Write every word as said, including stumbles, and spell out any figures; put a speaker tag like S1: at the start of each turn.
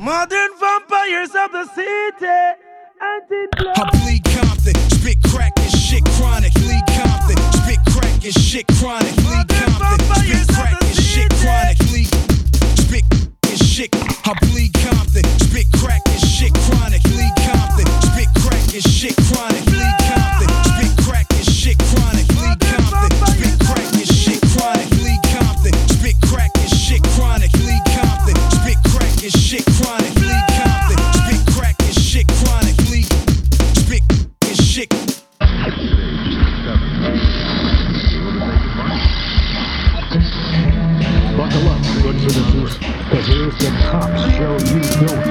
S1: Modern vampires of the city.
S2: I bleed Compton, spit crack and shit chronic. Bleed Compton, spit crack and shit chronic. Bleed Compton, spit crack and shit chronic. Bleed, spit and shit. I bleed Compton, spit crack and shit chronic. Bleed Compton, spit crack and shit chronic. Bleed Compton, spit crack and shit chronic. Bleed Compton, spit crack and shit chronic. Bleed Compton, spit crack and shit chronic. Bleed Compton, spit crack and shit chronic. Bleed Compton, spit crack and shit chronic. Spit and shit.
S3: Buckle up, good citizens, because here's the top show you don't